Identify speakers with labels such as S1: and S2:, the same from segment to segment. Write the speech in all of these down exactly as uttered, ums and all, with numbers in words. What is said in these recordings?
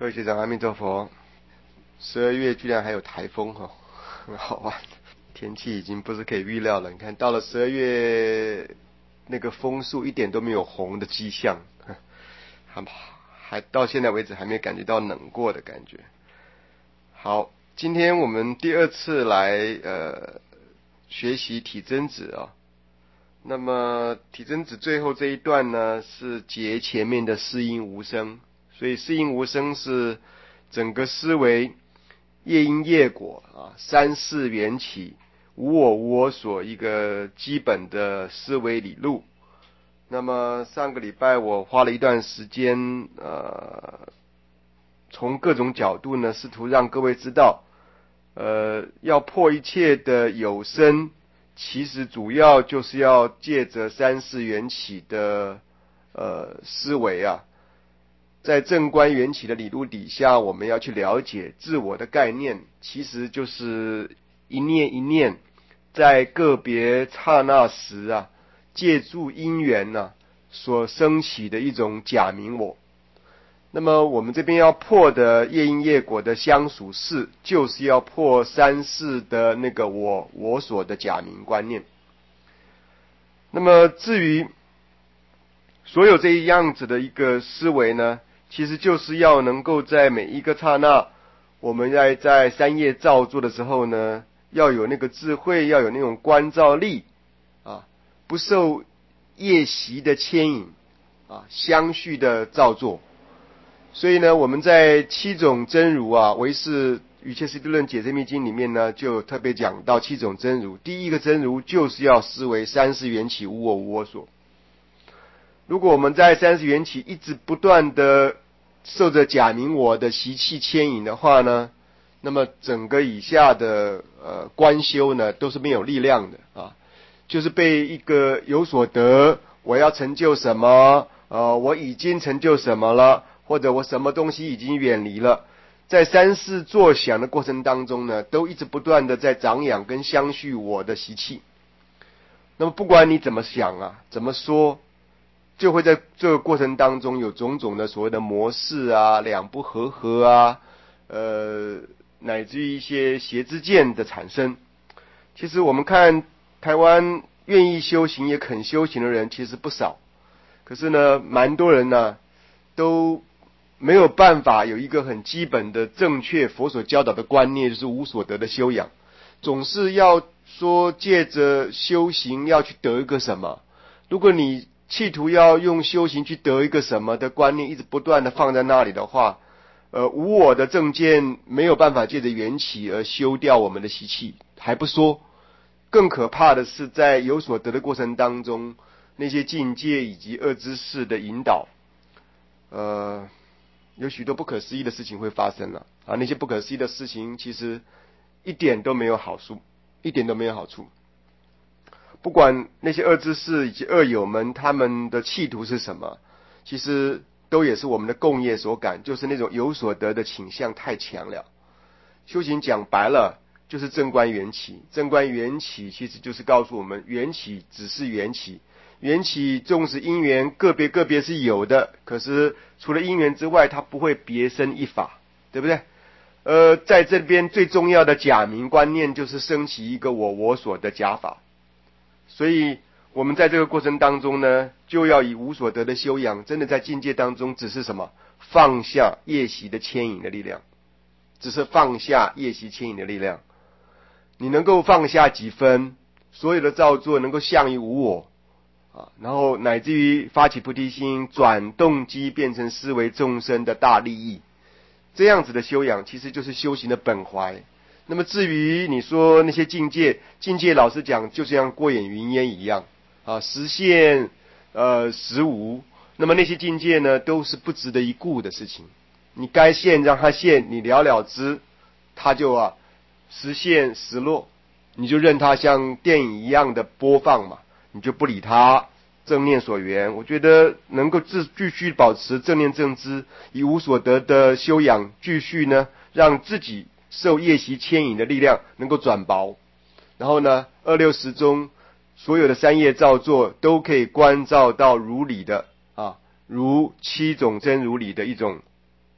S1: 各位学长，阿弥陀佛。十二月居然还有台风哈，很好玩。天气已经不是可以预料了。你看到了十二月，那个风速一点都没有红的迹象，还还到现在为止还没感觉到冷过的感觉。好，今天我们第二次来呃学习体真子啊。那么体真子最后这一段呢，是结前面的四因无生，所以四因无生是整个思维业因业果啊，三世缘起，无我无我所一个基本的思维理路。那么上个礼拜我花了一段时间，呃，从各种角度呢，试图让各位知道，呃，要破一切的有生，其实主要就是要借着三世缘起的呃思维啊，在正观缘起的理路底下，我们要去了解自我的概念，其实就是一念一念，在个别刹那时啊，借助因缘啊所升起的一种假名我。那么我们这边要破的业因业果的相属事，就是要破三世的那个我我所的假名观念。那么至于所有这一样子的一个思维呢，其实就是要能够在每一个刹那，我们在在三业造作的时候呢，要有那个智慧，要有那种观照力啊，不受业习的牵引啊，相续的造作。所以呢，我们在七种真如啊，唯识与切实地论解真密经里面呢，就特别讲到七种真如。第一个真如就是要思维三世缘起无我无我所。如果我们在三世缘起一直不断的受着假名我的习气牵引的话呢，那么整个以下的呃观修呢都是没有力量的啊，就是被一个有所得，我要成就什么，呃，我已经成就什么了，或者我什么东西已经远离了，在三世作想的过程当中呢，都一直不断的在长养跟相续我的习气。那么不管你怎么想啊，怎么说，就会在这个过程当中有种种的所谓的模式啊，两不和合啊，呃，乃至于一些邪知见的产生。其实我们看台湾愿意修行也肯修行的人其实不少，可是呢，蛮多人呢都没有办法有一个很基本的正确佛所教导的观念，就是无所得的修养，总是要说借着修行要去得一个什么。如果你企图要用修行去得一个什么的观念一直不断的放在那里的话，呃，无我的正见没有办法借着缘起而修掉我们的习气，还不说，更可怕的是在有所得的过程当中，那些境界以及恶知识的引导，呃，有许多不可思议的事情会发生了啊！那些不可思议的事情其实一点都没有好处，一点都没有好处。不管那些恶知识以及恶友们他们的企图是什么，其实都也是我们的共业所感，就是那种有所得的倾向太强了。修行讲白了就是正观缘起，正观缘起其实就是告诉我们，缘起只是缘起，缘起纵使因缘个别个别是有的，可是除了因缘之外，它不会别生一法，对不对？呃，在这边最重要的假名观念就是升起一个我我所的假法。所以我们在这个过程当中呢，就要以无所得的修养，真的在境界当中只是什么？放下业习的牵引的力量，只是放下业习牵引的力量。你能够放下几分，所有的造作能够向于无我啊，然后乃至于发起菩提心，转动机变成思维众生的大利益，这样子的修养其实就是修行的本怀。那么至于你说那些境界，境界老实讲就像过眼云烟一样啊，实现呃实无。那么那些境界呢，都是不值得一顾的事情。你该现让它现，你了了之，它就啊实现实落，你就任它像电影一样的播放嘛，你就不理它，正念所缘。我觉得能够自继续保持正念正知，以无所得的修养，继续呢让自己受业习牵引的力量能够转薄，然后呢二六时中所有的三业造作都可以观照到如理的啊，如七种真如理的一种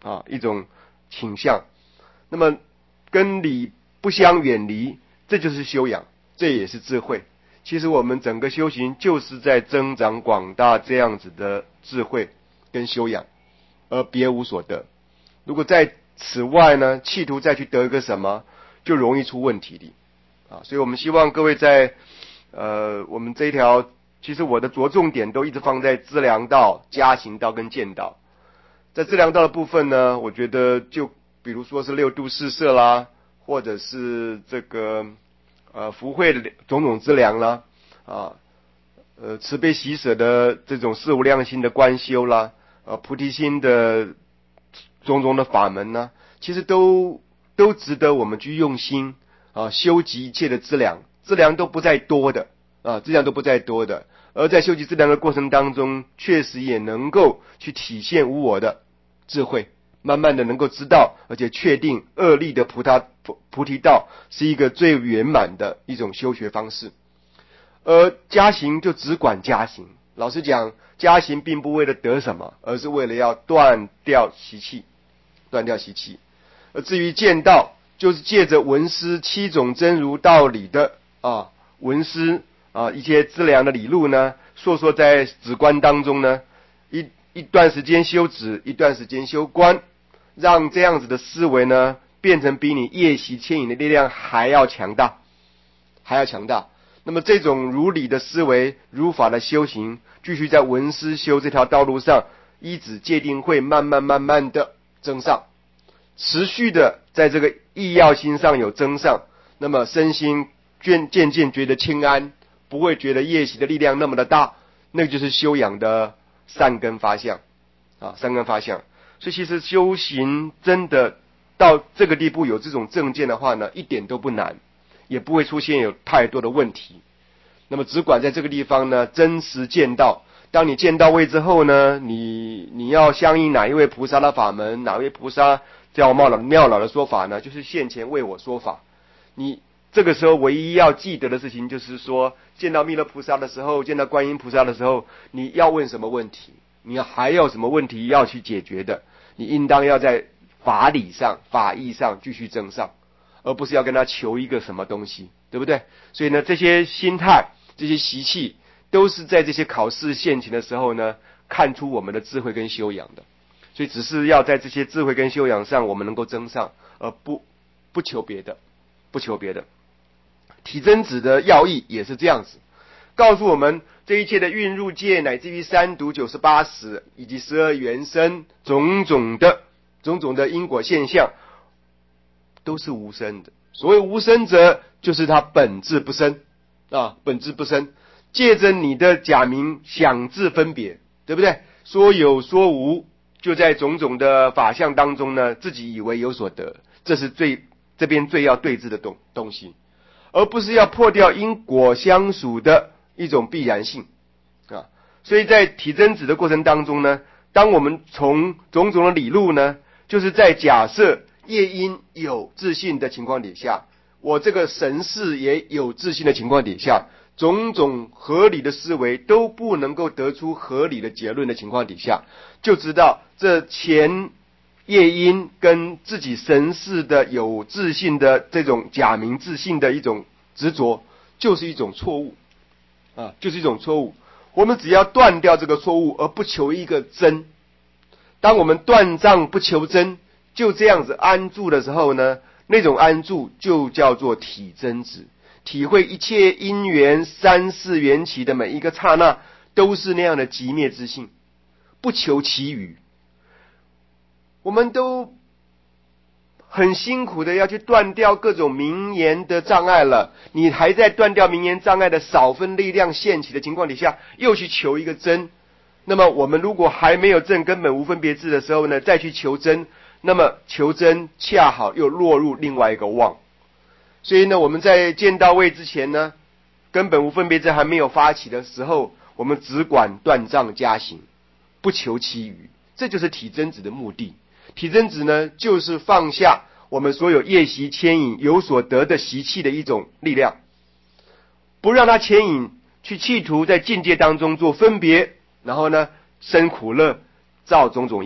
S1: 啊，一种倾向。那么跟理不相远离，这就是修养，这也是智慧。其实我们整个修行就是在增长广大这样子的智慧跟修养，而别无所得。如果在此外呢，企图再去得一个什么，就容易出问题的啊。所以我们希望各位在呃我们这一条，其实我的着重点都一直放在资粮道、加行道跟见道。在资粮道的部分呢，我觉得就比如说是六度四摄啦，或者是这个呃福慧的种种资粮啦，啊呃慈悲喜舍的这种四无量心的观修啦，呃菩提心的种种的法门呢，其实都都值得我们去用心啊修集一切的资粮，资粮都不在多的啊，资粮都不在多的，而在修集资粮的过程当中，确实也能够去体现无我的智慧，慢慢的能够知道，而且确定二力的菩萨菩菩提道是一个最圆满的一种修学方式。而加行就只管加行，老实讲，加行并不为了得什么，而是为了要断掉习气，断掉习气。而至于见道，就是借着闻思七种真如道理的啊闻思啊一些资粮的理路呢，说说在止观当中呢，一一段时间修止，一段时间修观，让这样子的思维呢，变成比你夜袭牵引的力量还要强大，还要强大。那么这种如理的思维、如法的修行，继续在闻思修这条道路上，依止戒定慧，慢慢慢慢的增上，持续的在这个意要心上有增上，那么身心渐渐渐觉得轻安，不会觉得夜袭的力量那么的大，那个就是修养的善根发相啊，善根发相。所以其实修行真的到这个地步有这种正见的话呢，一点都不难，也不会出现有太多的问题。那么只管在这个地方呢，真实见到。当你见到位之后呢，你你要相应哪一位菩萨的法门，哪位菩萨叫妙老妙老的说法呢？就是现前为我说法。你这个时候唯一要记得的事情，就是说见到弥勒菩萨的时候，见到观音菩萨的时候，你要问什么问题？你还有什么问题要去解决的？你应当要在法理上、法义上继续增上，而不是要跟他求一个什么东西，对不对？所以呢，这些心态、这些习气，都是在这些考试现前的时候呢，看出我们的智慧跟修养的。所以只是要在这些智慧跟修养上，我们能够增上，而不不求别的，不求别的。体真子的要义也是这样子，告诉我们这一切的运入界，乃至于三毒九十八识以及十二缘生种种的种种的因果现象，都是无生的。所谓无生者，就是它本质不生啊，本质不生。借着你的假名想字分别，对不对？说有说无，就在种种的法相当中呢，自己以为有所得，这是最这边最要对峙的东东西，而不是要破掉因果相属的一种必然性啊。所以在体真子的过程当中呢，当我们从种种的理路呢，就是在假设业因有自信的情况底下，我这个神识也有自信的情况底下，种种合理的思维都不能够得出合理的结论的情况底下，就知道这前业因跟自己神识的有自信的这种假名自信的一种执着，就是一种错误啊，就是一种错误。我们只要断掉这个错误，而不求一个真。当我们断障不求真，就这样子安住的时候呢，那种安住就叫做体真子。体会一切因缘三世缘起的每一个刹那，都是那样的寂灭之性，不求其余。我们都很辛苦的要去断掉各种名言的障碍了，你还在断掉名言障碍的少分力量现起的情况底下，又去求一个真。那么我们如果还没有证根本无分别智的时候呢，再去求真，那么求真恰好又落入另外一个妄。所以呢，我们在见到位之前呢，根本无分别智还没有发起的时候，我们只管断障加行，不求其余，这就是体真子的目的。体真子呢，就是放下我们所有业习牵引有所得的习气的一种力量，不让它牵引去企图在境界当中做分别，然后呢生苦乐，造种种业，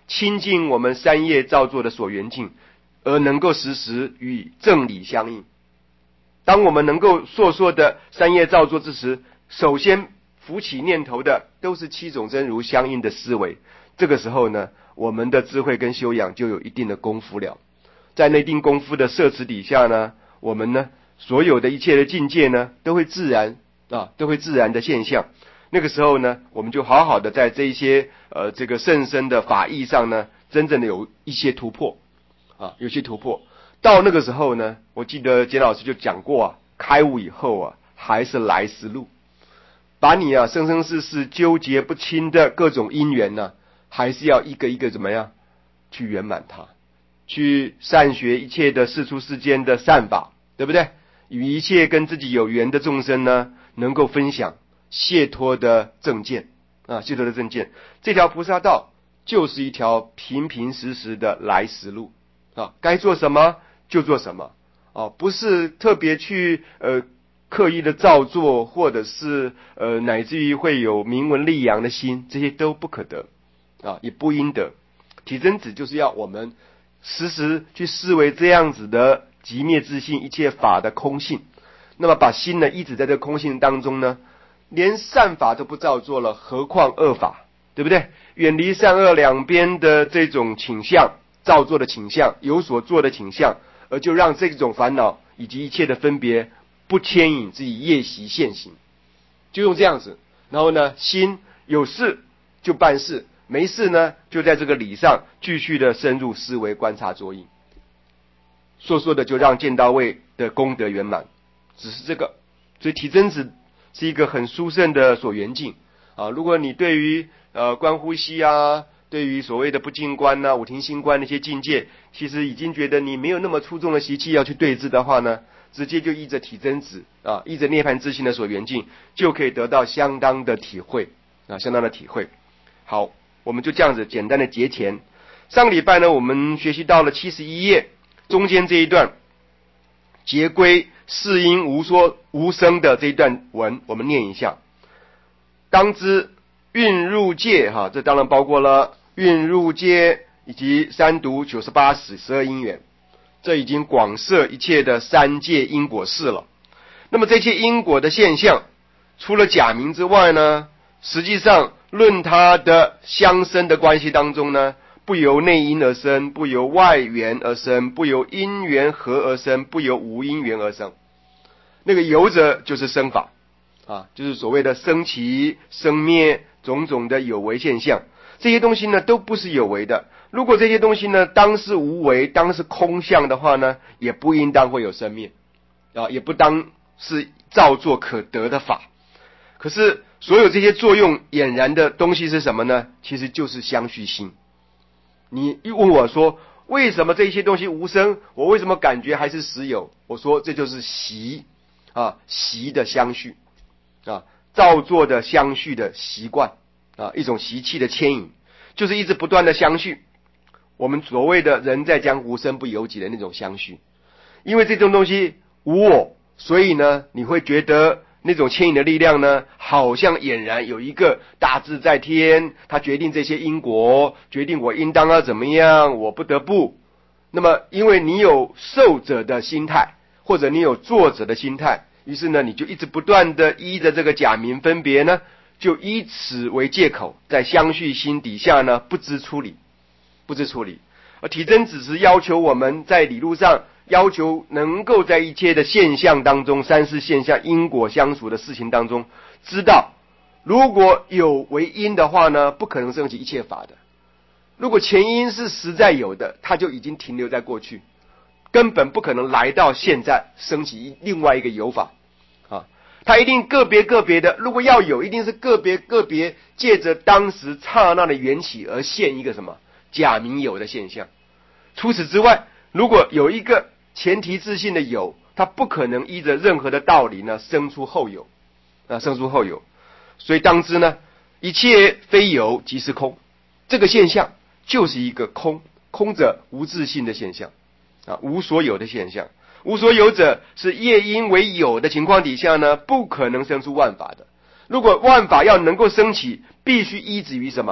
S1: 亲近我们三业造作的所缘境，而能够时时与正理相应。当我们能够烁烁的三业造作之时，首先浮起念头的都是七种真如相应的思维。这个时候呢，我们的智慧跟修养就有一定的功夫了。在那定功夫的摄持底下呢，我们呢所有的一切的境界呢，都会自然啊，都会自然的现象。那个时候呢，我们就好好的在这一些呃这个甚深的法义上呢，真正的有一些突破啊，有些突破。到那个时候呢，我记得简老师就讲过啊，开悟以后啊，还是来时路，把你啊生生世世纠结不清的各种因缘呢，还是要一个一个怎么样去圆满它，去善学一切的世出世间的善法，对不对？与一切跟自己有缘的众生呢，能够分享解脱的正见啊，解脱的正见。这条菩萨道就是一条平平实实的来时路啊，该做什么就做什么啊，不是特别去呃刻意的造作，或者是呃乃至于会有名闻利养的心，这些都不可得啊，也不应得。体真子就是要我们时时去思维这样子的极灭自性一切法的空性，那么把心呢一直在这空性当中呢，连善法都不造作了，何况恶法，对不对？远离善恶两边的这种倾向，造作的倾向，有所做的倾向，而就让这种烦恼以及一切的分别不牵引自己业习现行，就用这样子。然后呢，心有事就办事，没事呢就在这个理上继续的深入思维观察作意，说说的就让见到位的功德圆满，只是这个。所以体真子是一个很殊胜的所缘境啊。如果你对于呃观呼吸啊，对于所谓的不净观啊、五停心观那些境界，其实已经觉得你没有那么出众的习气要去对治的话呢，直接就依着体真子啊，依着涅槃自性的所缘境，就可以得到相当的体会啊，相当的体会。好，我们就这样子简单的结前。上个礼拜呢，我们学习到了七十一页中间这一段结归是因无说无声的这一段文，我们念一下。当知运入界哈，这当然包括了运入界以及三毒九十八使十二因缘，这已经广摄一切的三界因果事了。那么这些因果的现象，除了假名之外呢，实际上论它的相生的关系当中呢，不由内因而生，不由外缘而生，不由因缘合而生，不由无因缘而生。那个由者就是生法啊，就是所谓的生起生灭种种的有为现象。这些东西呢都不是有为的，如果这些东西呢当是无为，当是空相的话呢，也不应当会有生灭啊，也不当是造作可得的法。可是所有这些作用俨然的东西是什么呢？其实就是相续心。你一问我说为什么这些东西无生，我为什么感觉还是实有？我说这就是习啊，习的相续啊，造作的相续的习惯啊，一种习气的牵引，就是一直不断的相续。我们所谓的人在江湖身不由己的那种相续，因为这种东西无我，所以呢，你会觉得那种牵引的力量呢，好像俨然有一个大志在天，他决定这些因果，决定我应当要怎么样，我不得不。那么因为你有受者的心态，或者你有作者的心态，于是呢，你就一直不断的依着这个假名分别呢，就以此为借口，在相续心底下呢，不知处理，不知处理。而体真只是要求我们在理路上，要求能够在一切的现象当中，三世现象因果相属的事情当中，知道如果有为因的话呢，不可能升起一切法的。如果前因是实在有的，它就已经停留在过去，根本不可能来到现在升起另外一个有法啊。它一定个别个别的，如果要有，一定是个别个别借着当时刹那的缘起而现一个什么假名有的现象。除此之外，如果有一个前提自性的有，它不可能依着任何的道理呢生出后有啊，生出后有。所以当知呢，一切非有即是空，这个现象就是一个空，空者无自性的现象啊，无所有的现象。无所有者是业因为有的情况底下呢，不可能生出万法的。如果万法要能够升起，必须依止于什么？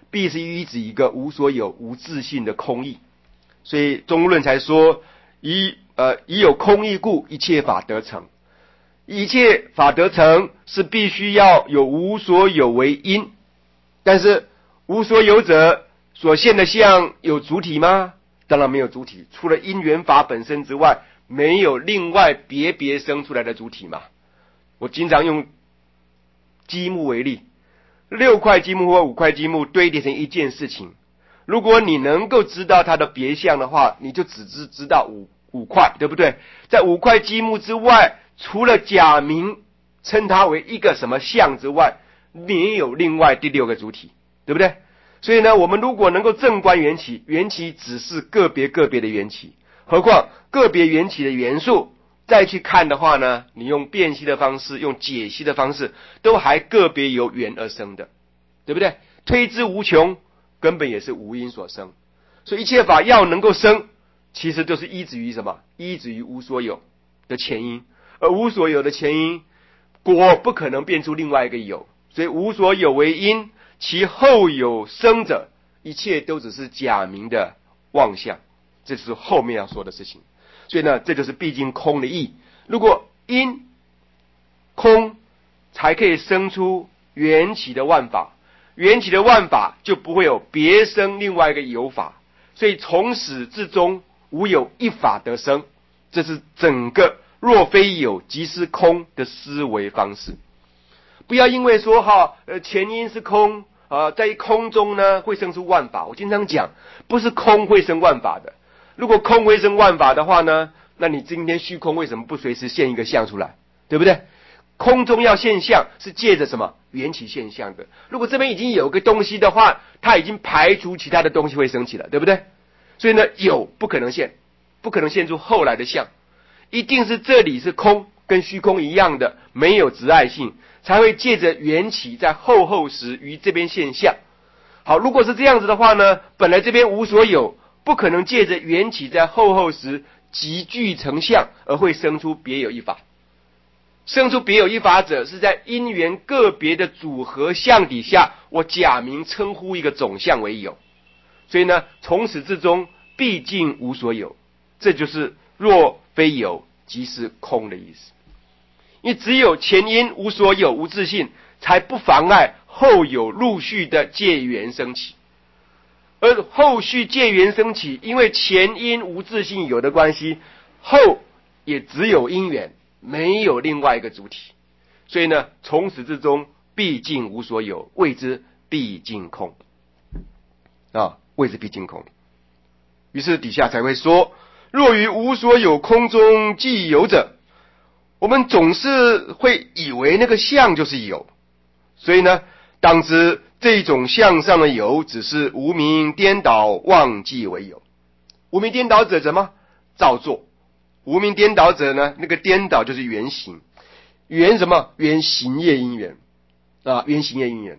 S1: 必是依止一个无所有、无自性的空义。所以中庸论才说，以呃以有空义故，一切法得成。一切法得成是必须要有无所有为因，但是无所有者所现的相有主体吗？当然没有主体，除了因缘法本身之外，没有另外别别生出来的主体嘛。我经常用积木为例，六块积木或五块积木堆叠成一件事情，如果你能够知道它的别相的话，你就只知知道五五块，对不对？在五块积木之外，除了假名称它为一个什么相之外，没有另外第六个主体，对不对？所以呢，我们如果能够正观缘起，缘起只是个别个别的缘起，何况个别缘起的元素再去看的话呢，你用辨析的方式，用解析的方式，都还个别由缘而生的，对不对？推之无穷，根本也是无因所生。所以一切法要能够生，其实就是依止于什么？依止于无所有的前因，而无所有的前因果不可能变出另外一个有，所以无所有为因，其后有生者，一切都只是假名的妄象，这是后面要说的事情。所以呢，这就是毕竟空的义。如果因空才可以生出缘起的万法，缘起的万法就不会有别生另外一个有法，所以从始至终无有一法得生，这是整个若非有即是空的思维方式。不要因为说哈，呃，前因是空，呃，在空中呢会生出万法。我经常讲，不是空会生万法的。如果空会生万法的话呢，那你今天虚空为什么不随时现一个相出来，对不对？空中要现象是借着什么？缘起现象的。如果这边已经有个东西的话，它已经排除其他的东西会升起了，对不对？所以呢，有不可能现，不可能现出后来的相，一定是这里是空，跟虚空一样的，没有执爱性，才会借着缘起在后后时于这边现象。好，如果是这样子的话呢，本来这边无所有，不可能借着缘起在后后时集聚成相，而会生出别有一法。生出别有一法者，是在因缘个别的组合相底下，我假名称呼一个总相为有。所以呢，从始至终毕竟无所有，这就是若非有即是空的意思。因为只有前因无所有无自性，才不妨碍后有陆续的借缘升起。而后续借缘升起，因为前因无自性有的关系，后也只有因缘，没有另外一个主体。所以呢，从始至终毕竟无所有，谓之毕竟空啊，谓之毕竟空。于是底下才会说，若于无所有空中既有者，我们总是会以为那个相就是有，所以呢，当知这种相上的有，只是无明颠倒忘记为有。无明颠倒者怎么造作？无明颠倒者呢，那个颠倒就是缘行，缘什么？缘行业因缘啊，缘行业因缘。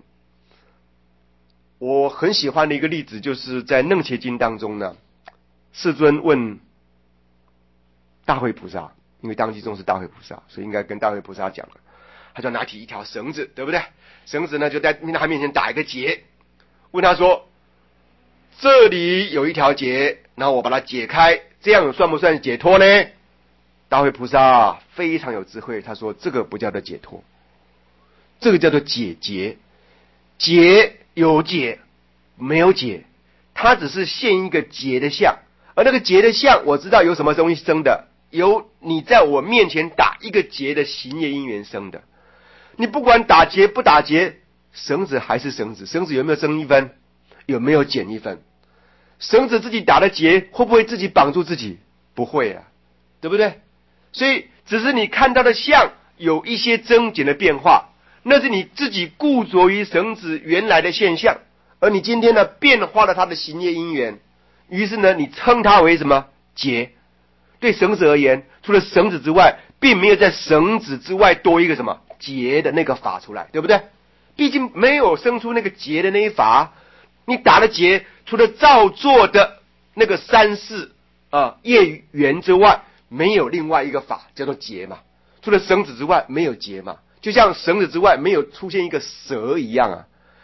S1: 我很喜欢的一个例子，就是在楞伽经当中呢，世尊问大慧菩萨，因为当机众是大慧菩萨，所以应该跟大慧菩萨讲了。他就拿起一条绳子，对不对？绳子呢就在他面前打一个结，问他说：“这里有一条结，然后我把它解开，这样算不算解脱呢？”大慧菩萨非常有智慧，他说：“这个不叫做解脱，这个叫做解结。结有解，没有解，它只是现一个结的相，而那个结的相，我知道有什么东西生的，由你在我面前打一个结的行业因缘生的。你不管打结不打结，绳子还是绳子，绳子有没有增一分？有没有减一分？绳子自己打的结，会不会自己绑住自己？不会啊，对不对？所以只是你看到的相有一些增减的变化，那是你自己固着于绳子原来的现象，而你今天呢变化了它的行业因缘，于是呢你称它为什么结？对绳子而言，除了绳子之外，并没有在绳子之外多一个什么结的那个法出来，对不对？毕竟没有生出那个结的那一法，你打了结，除了造作的那个三世啊业缘之外，没有另外一个法叫做结嘛。除了绳子之外，没有结嘛。就像绳子之外没有出现一个蛇一样啊。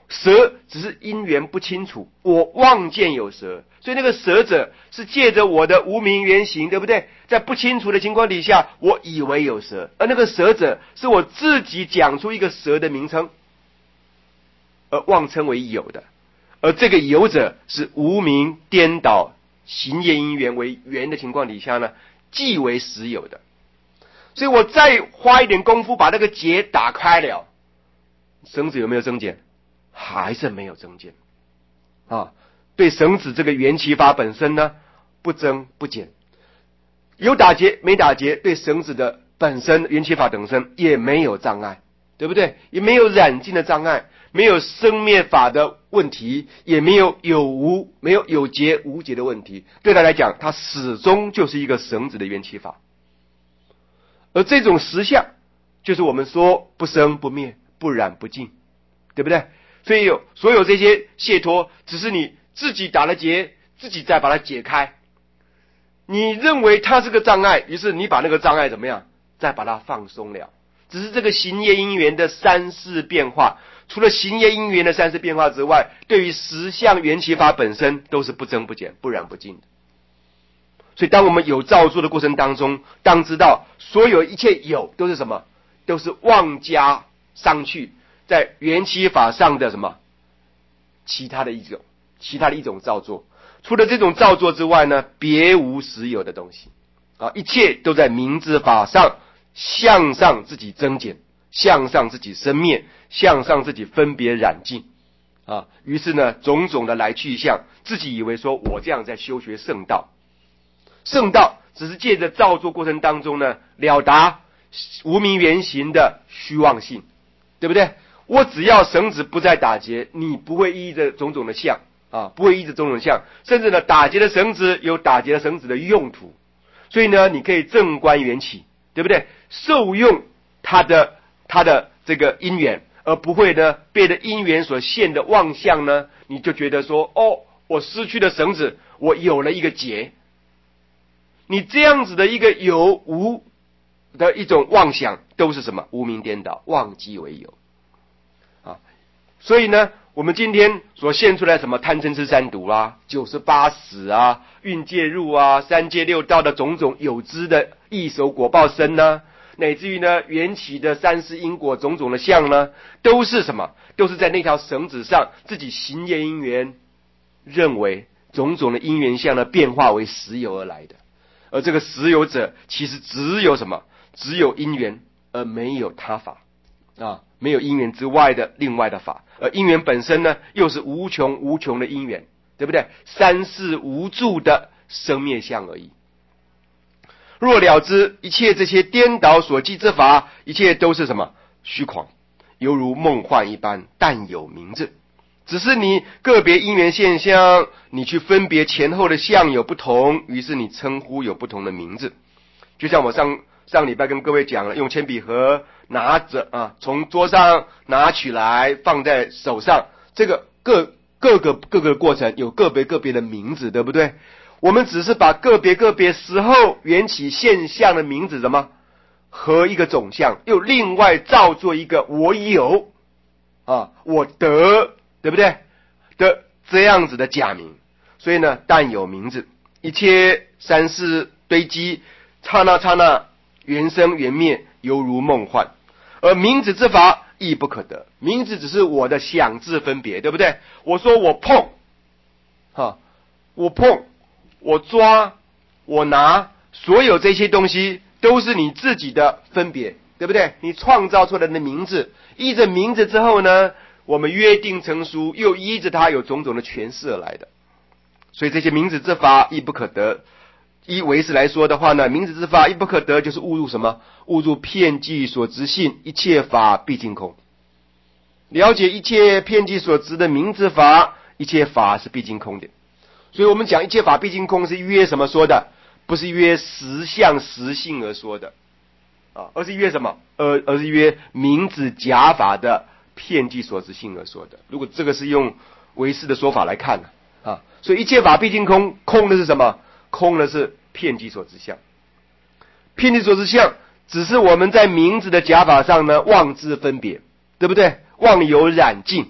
S1: 蛇只是因缘不清楚，我望见有蛇，所以那个蛇者是借着我的无明原形，对不对？在不清楚的情况底下，我以为有蛇，而那个蛇者是我自己讲出一个蛇的名称，而妄称为有的，而这个有者是无明颠倒行业因缘为缘的情况底下呢，即为实有的。所以我再花一点功夫把那个结打开了，绳子有没有增减？还是没有增减啊！对绳子这个缘起法本身呢，不增不减，有打结没打结，对绳子的本身缘起法本身也没有障碍，对不对？也没有染尽的障碍，没有生灭法的问题，也没有有无没有有结无结的问题。对他来讲，它始终就是一个绳子的缘起法，而这种实相就是我们说不生不灭，不染不净，对不对？所以有所有这些解脱，只是你自己打了结，自己再把它解开。你认为它是个障碍，于是你把那个障碍怎么样？再把它放松了。只是这个行业因缘的三世变化，除了行业因缘的三世变化之外，对于实相缘起法本身都是不增不减、不染不净的。所以当我们有造作的过程当中，当知道所有一切有都是什么？都是妄加上去在缘起法上的什么其他的一种其他的一种造作。除了这种造作之外呢，别无实有的东西啊，一切都在明知法上向上自己增减，向上自己生灭，向上自己分别染净啊。于是呢，种种的来去相，自己以为说我这样在修学圣道，圣道只是借着造作过程当中呢，了达无明原形的虚妄性，对不对？我只要绳子不再打结，你不会依着种种的相啊，不会依着种种相，甚至呢，打结的绳子有打结的绳子的用途，所以呢，你可以正观缘起，对不对？受用它的它的这个因缘，而不会呢被的因缘所现的妄相呢，你就觉得说，哦，我失去了绳子，我有了一个结。你这样子的一个有无的一种妄想，都是什么？无明颠倒，妄即为有啊！所以呢，我们今天所现出来什么贪嗔痴三毒啊、九十八死啊、蕴界入啊、三界六道的种种有知的异熟果报身呢，乃至于呢缘起的三世因果种种的相呢，都是什么？都是在那条绳子上自己行业因缘认为种种的因缘相呢变化为实有而来的。而这个实有者，其实只有什么？只有因缘，而没有他法啊，没有因缘之外的另外的法。而因缘本身呢，又是无穷无穷的因缘，对不对？三世无住的生灭相而已。若了知一切这些颠倒所记之法，一切都是什么？虚诳，犹如梦幻一般，但有名字。只是你个别因缘现象，你去分别前后的相有不同，于是你称呼有不同的名字。就像我上上礼拜跟各位讲了，用铅笔盒拿着啊，从桌上拿起来放在手上，这个各各个各个过程有个别个别的名字，对不对？我们只是把个别个别时候缘起现象的名字什么和一个总相，又另外造作一个我有啊，我得，对不对的这样子的假名。所以呢，但有名字，一切三世堆积，刹那刹那缘生缘灭，犹如梦幻。而名字之法亦不可得，名字只是我的想字分别，对不对？我说我碰哈，我碰我抓我拿，所有这些东西都是你自己的分别，对不对？你创造出来的名字，依着名字之后呢，我们约定成书，又依着它有种种的诠释而来的。所以这些名字之法亦不可得。依唯识来说的话呢，名字之法亦不可得，就是误入什么？误入遍计所执性，一切法毕竟空。了解一切遍计所执的名字法，一切法是毕竟空的。所以我们讲一切法毕竟空，是约什么说的？不是约实相实性而说的啊，而是约什么？而而是约名字假法的遍计所执性而说的。如果这个是用唯识的说法来看呢啊，所以一切法毕竟空，空的是什么？空的是遍计所执相。遍计所执相只是我们在名字的假法上呢妄自分别，对不对？妄有染净，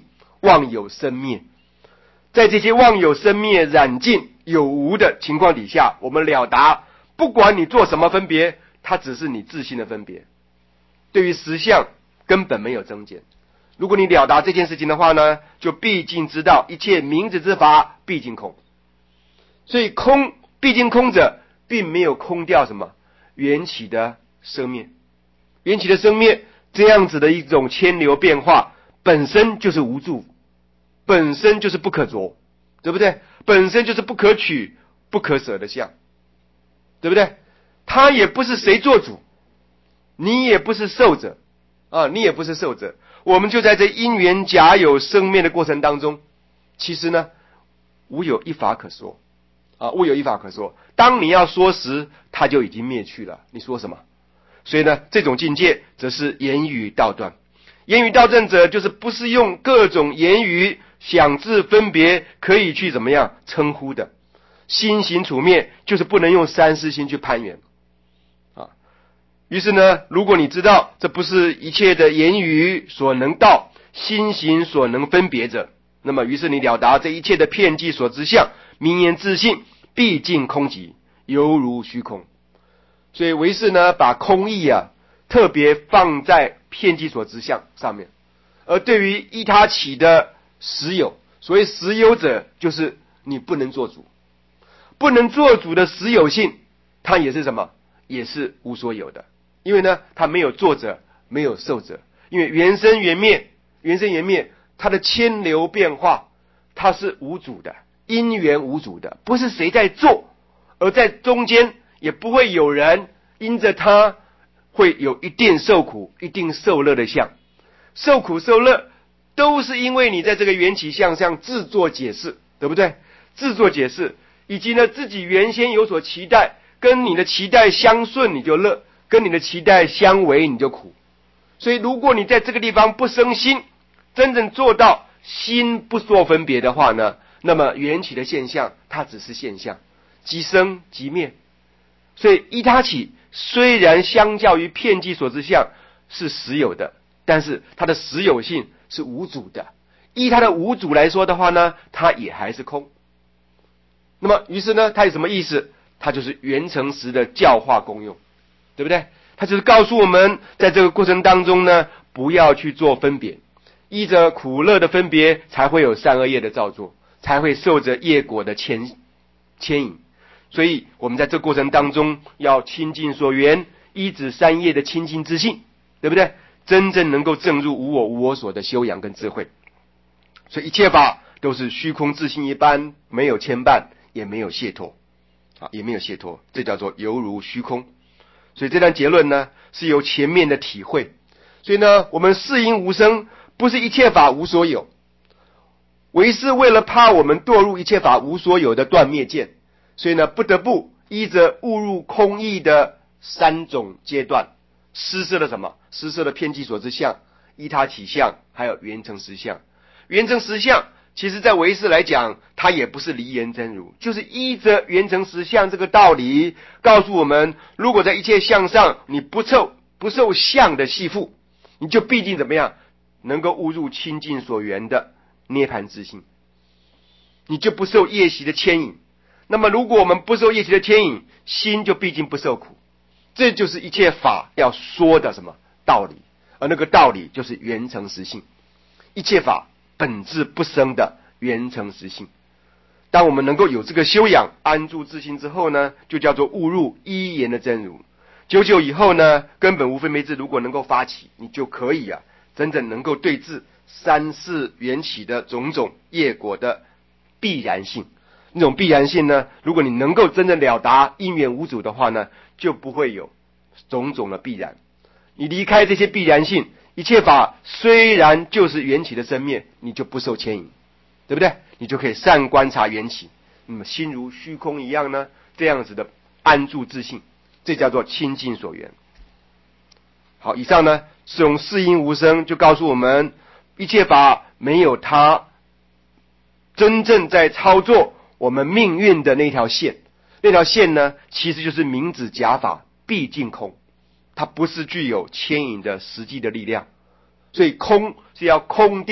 S1: 妄有生灭。在这些妄有生灭、染尽有无的情况底下，我们了达，不管你做什么分别，它只是你自性的分别，对于实相根本没有增减。如果你了达这件事情的话呢，就毕竟知道一切明知之法毕竟空。所以空毕竟空者，并没有空掉什么缘起的生灭。缘起的生灭这样子的一种牵流变化，本身就是无助，本身就是不可着，对不对？本身就是不可取不可舍的相，对不对？它也不是谁做主，你也不是受者啊，你也不是受者。我们就在这因缘假有生灭的过程当中，其实呢无有一法可说啊，无有一法可说。当你要说时，它就已经灭去了，你说什么？所以呢，这种境界则是言语道断。言语道断者，就是不是用各种言语想字分别可以去怎么样称呼的。心行处灭，就是不能用三思心去攀缘啊。于是呢，如果你知道这不是一切的言语所能道，心行所能分别者，那么于是你了达这一切的遍计所知相，名言自性毕竟空寂，犹如虚空。所以唯识呢，把空义啊特别放在遍计所知相上面，而对于依他起的实有，所谓实有者，就是你不能做主，不能做主的实有性，它也是什么？也是无所有的。因为呢，它没有作者，没有受者。因为缘生缘灭，缘生缘灭，它的牵流变化，它是无主的，因缘无主的，不是谁在做，而在中间也不会有人因着它会有一定受苦、一定受乐的相。受苦受乐都是因为你在这个缘起相上自作解释，对不对？自作解释，以及呢自己原先有所期待，跟你的期待相顺你就乐，跟你的期待相违你就苦。所以如果你在这个地方不生心，真正做到心不做分别的话呢，那么缘起的现象它只是现象，即生即灭。所以依他起虽然相较于遍计所知相是实有的，但是它的实有性是无主的。依它的无主来说的话呢，它也还是空。那么于是呢，它有什么意思？它就是缘成实的教化功用，对不对？它就是告诉我们，在这个过程当中呢，不要去做分别，依着苦乐的分别，才会有善恶业的造作，才会受着业果的牵牵引。所以我们在这个过程当中要亲近所缘，依止三业的清净之性，对不对？真正能够证入无我无我所的修养跟智慧。所以一切法都是虚空自性一般，没有牵绊，也没有解脱啊，也没有解脱，这叫做犹如虚空。所以这段结论呢，是由前面的体会。所以呢，我们世因无生，不是一切法无所有，唯是为了怕我们堕入一切法无所有的断灭见，所以呢，不得不依着误入空义的三种阶段，施设了什么？施设了遍计所知相、依他起相，还有缘成实相。缘成实相，其实在唯识来讲，它也不是离言真如，就是依着缘成实相这个道理，告诉我们，如果在一切相上你不受不受相的系缚，你就必定怎么样？能够误入清净所缘的涅槃之心，你就不受业习的牵引。那么如果我们不受业习的牵引，心就毕竟不受苦。这就是一切法要说的什么道理？而那个道理就是缘成实性，一切法本质不生的缘成实性。当我们能够有这个修养，安住自心之后呢，就叫做误入一言的真如。久久以后呢，根本无分别智如果能够发起，你就可以啊，真正能够对治三世缘起的种种业果的必然性。那种必然性呢，如果你能够真正了达因缘无主的话呢，就不会有种种的必然。你离开这些必然性，一切法虽然就是缘起的生灭，你就不受牵引，对不对？你就可以善观察缘起，那么心如虚空一样呢，这样子的安住自性，这叫做清净所缘。好，以上呢是用世因无生就告诉我们，一切法没有它真正在操作我们命运的那条线，那条线呢其实就是明指假法毕竟空，它不是具有牵引的实际的力量。所以空是要空掉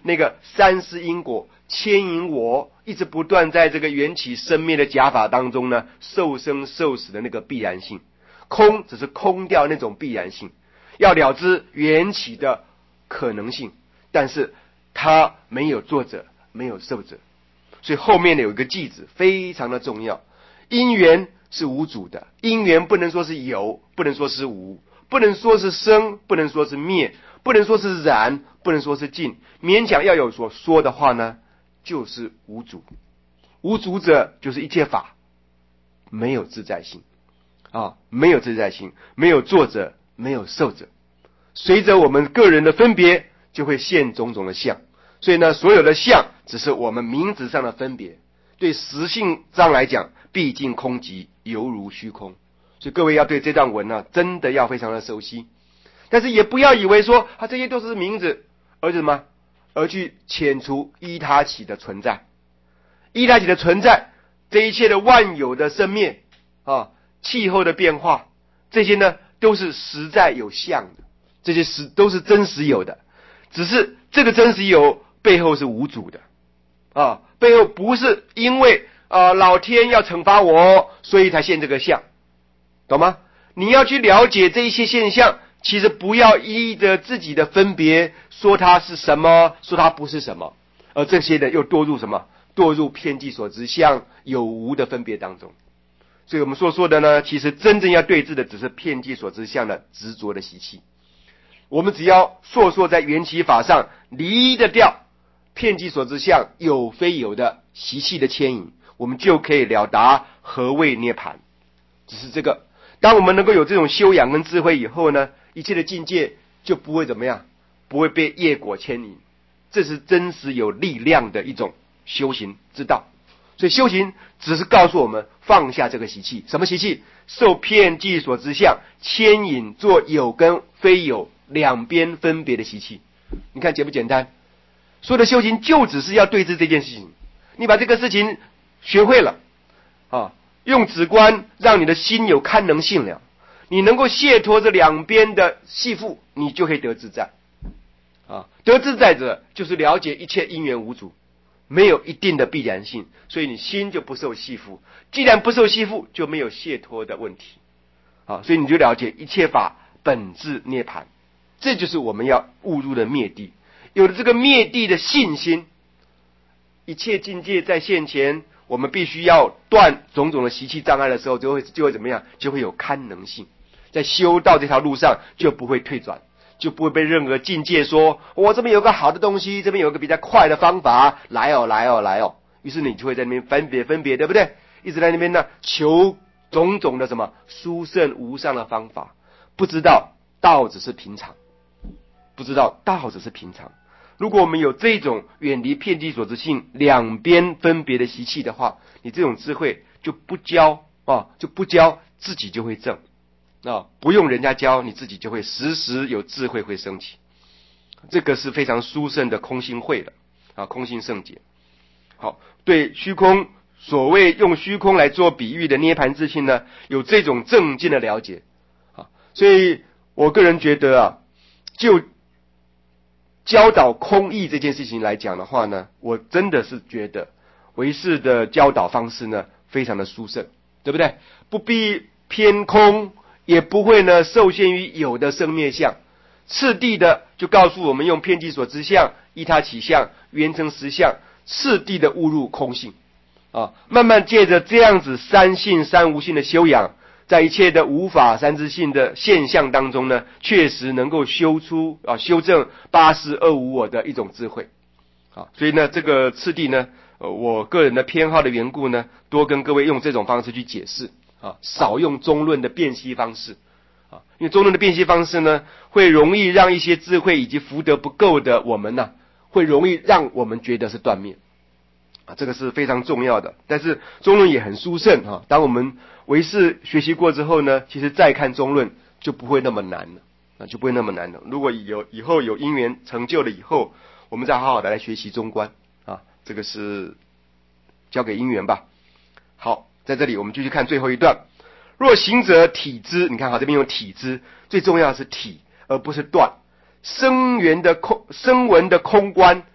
S1: 那个三世因果牵引我一直不断在这个缘起生灭的假法当中呢，受生受死的那个必然性。空只是空掉那种必然性，要了知缘起的可能性，但是它没有作者，没有受者。所以后面呢有一个句子非常的重要，因缘是无主的，因缘不能说是有，不能说是无，不能说是生，不能说是灭，不能说是染，不能说是净，勉强要有所说的话呢，就是无主。无主者就是一切法没有自在性啊，没有自在性，没有作者，没有受者。随着我们个人的分别，就会现种种的相。所以呢，所有的相只是我们名字上的分别，对实性上来讲，毕竟空寂，犹如虚空。所以各位要对这段文呢、啊，真的要非常的熟悉。但是也不要以为说啊，这些都是名字，而什么，而去遣除依他起的存在。依他起的存在，这一切的万有的生灭啊，气候的变化，这些呢都是实在有相的，这些实都是真实有的。只是这个真实有背后是无主的啊，背后不是因为啊老天要惩罚我，所以才现这个相，懂吗？你要去了解这一些现象，其实不要依着自己的分别说它是什么，说它不是什么，而这些的又堕入什么？堕入遍计所知相有无的分别当中。所以我们所说的呢，其实真正要对治的只是遍计所知相的执着的习气。我们只要烁烁在缘起法上离得掉遍计所知相有非有的习气的牵引，我们就可以了达何谓涅槃。只是这个，当我们能够有这种修养跟智慧以后呢，一切的境界就不会怎么样，不会被业果牵引。这是真实有力量的一种修行之道。所以修行只是告诉我们放下这个习气。什么习气？受遍计所知相牵引做有跟非有两边分别的习气。你看简不简单？所有的修行就只是要对治这件事情。你把这个事情学会了啊，用止观让你的心有堪能性了，你能够解脱这两边的系缚，你就可以得自在啊。得自在者就是了解一切因缘无主，没有一定的必然性，所以你心就不受系缚。既然不受系缚，就没有解脱的问题啊，所以你就了解一切法本质涅槃。这就是我们要悟入的灭地。有了这个灭地的信心，一切境界在现前，我们必须要断种种的习气障碍的时候，就会就会怎么样？就会有堪能性，在修道这条路上就不会退转，就不会被任何境界说我这边有个好的东西，这边有一个比较快的方法，来哦来哦来哦。于是你就会在那边分别分别，对不对？一直在那边呢求种种的什么殊胜无上的方法，不知道道只是平常，不知道道只是平常。如果我们有这种远离遍计所知性两边分别的习气的话，你这种智慧就不教啊，就不教自己就会正啊，不用人家教，你自己就会时时有智慧会升起。这个是非常殊胜的空性慧的啊，空性圣解。好，对虚空，所谓用虚空来做比喻的涅槃自性呢，有这种正见的了解啊，所以我个人觉得啊，就教导空义这件事情来讲的话呢，我真的是觉得唯识的教导方式呢非常的殊胜，对不对？不必偏空，也不会呢受限于有的生灭相，次第的就告诉我们用遍计所知相依他起相缘成实相，次第的误入空性啊，慢慢借着这样子三性三无性的修养，在一切的无法三知性的现象当中呢，确实能够修出啊修正八识二无我的一种智慧啊。所以呢，这个次第呢，呃，我个人的偏好的缘故呢，多跟各位用这种方式去解释啊，少用中论的辨析方式啊，因为中论的辨析方式呢，会容易让一些智慧以及福德不够的我们呢、啊，会容易让我们觉得是断灭啊，这个是非常重要的。但是中论也很殊胜啊，当我们唯识学习过之后呢，其实再看中论就不会那么难了啊，就不会那么难了。如果有以后有因缘成就了以后，我们再好好的来学习中观啊，这个是交给因缘吧。好，在这里我们继续看最后一段。若行者体知，你看好这边用体知，最重要的是体而不是断。声闻的空声闻的空观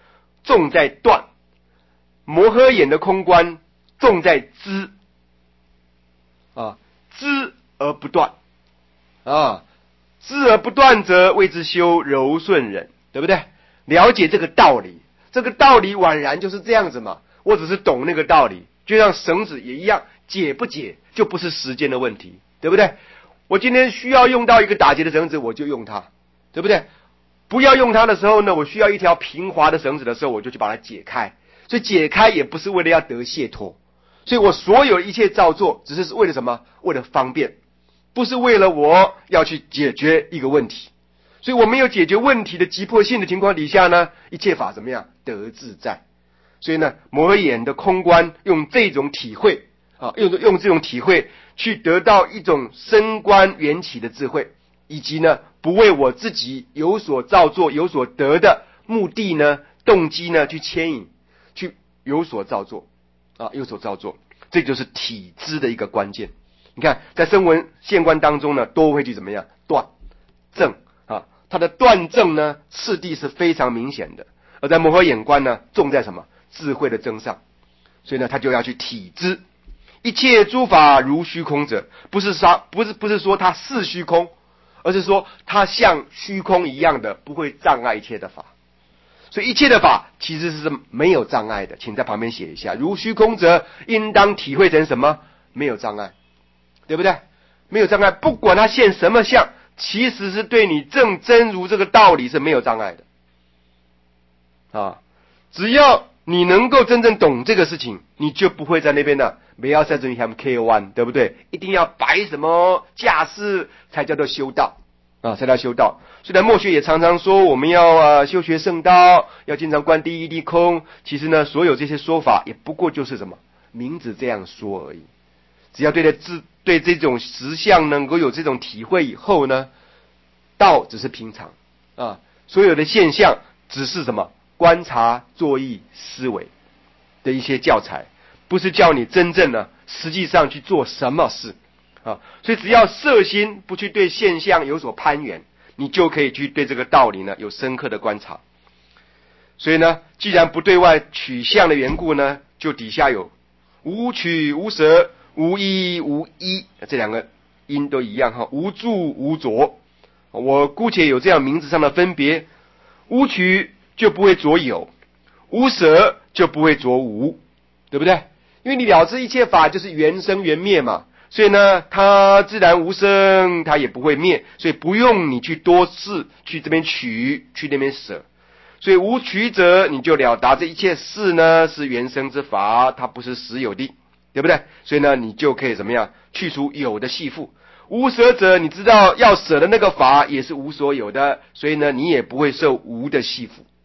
S1: 重在断，摩诃眼的空观重在知啊，知而不断啊，知而不断则谓之修柔顺忍，对不对？了解这个道理，这个道理宛然就是这样子嘛。我只是懂那个道理，就像绳子也一样，解不解就不是时间的问题，对不对？我今天需要用到一个打结的绳子，我就用它，对不对？不要用它的时候呢，我需要一条平滑的绳子的时候，我就去把它解开。所以解开也不是为了要得解脱，所以我所有一切造作，只是为了什么？为了方便，不是为了我要去解决一个问题。所以我没有解决问题的急迫性的情况底下呢，一切法怎么样？得自在。所以呢，摩诃眼的空观用这种体会啊，用用这种体会去得到一种深观缘起的智慧，以及呢，不为我自己有所造作、有所得的目的呢、动机呢去牵引，去有所造作啊，有所造作，这就是体知的一个关键。你看，在声闻现观当中呢，都会去怎么样断正啊？它的断正呢，次第是非常明显的。而在摩诃眼观呢，重在什么？智慧的增上。所以呢，他就要去体知一切诸法如虚空者，不是说不是不是说它是虚空，而是说它像虚空一样的，不会障碍一切的法。所以一切的法其实是没有障碍的，请在旁边写一下：如虚空者，应当体会成什么？没有障碍，对不对？没有障碍，不管它现什么相，其实是对你正真如这个道理是没有障碍的啊！只要你能够真正懂这个事情，你就不会在那边呢，不要在这里 K O 对不对？一定要摆什么架势才叫做修道啊，才叫修道。虽然墨学也常常说我们要啊修学圣道，要经常观第一地空，其实呢，所有这些说法也不过就是什么名字这样说而已。只要对的自对这种实相能够有这种体会以后呢，道只是平常啊，所有的现象只是什么？观察、作意、思维的一些教材，不是叫你真正呢实际上去做什么事啊。所以只要摄心不去对现象有所攀缘，你就可以去对这个道理呢有深刻的观察。所以呢，既然不对外取相的缘故呢，就底下有无取无舍、无依无依，这两个音都一样哈，无住无着。我姑且有这样名字上的分别，无取就不会着有，无舍就不会着无，对不对？因为你了知一切法就是缘生缘灭嘛，所以呢，它自然无生，它也不会灭，所以不用你去多事，去这边取，去那边舍。所以无取者，你就了达这一切事呢是缘生之法，它不是实有的，对不对？所以呢，你就可以怎么样去除有的系缚。无舍者，你知道要舍的那个法也是无所有的，所以呢，你也不会受无的系缚。